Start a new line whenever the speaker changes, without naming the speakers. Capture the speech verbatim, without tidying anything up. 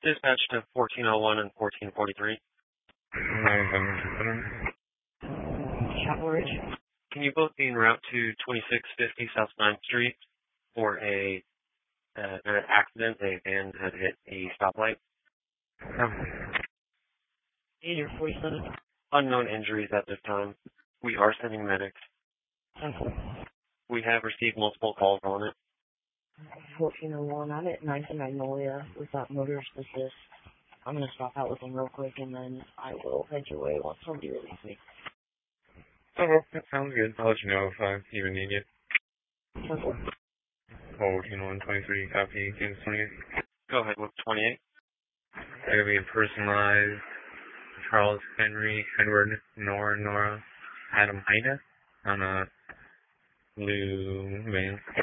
Dispatch to fourteen oh one and fourteen forty-three.
Chapel Ridge.
Can you both be en route to twenty-six fifty South ninth Street for a uh, an accident? A van had hit a stoplight.
eight or forty-seven.
Unknown injuries at this time. We are sending medics. We have received multiple calls on it.
fourteen oh one. I'm at ninth and Magnolia with that motorist assist. I'm going to stop out with them real quick, and then I will head your way once somebody releases me.
Oh, well, that sounds good. I'll let you know if I even need you. fourteen oh one twenty-three, copy, James twenty-eight.
Go ahead with twenty-eight.
There will be a personalized Charles Henry, Edward, Nora, Nora, Adam Ida on a blue van.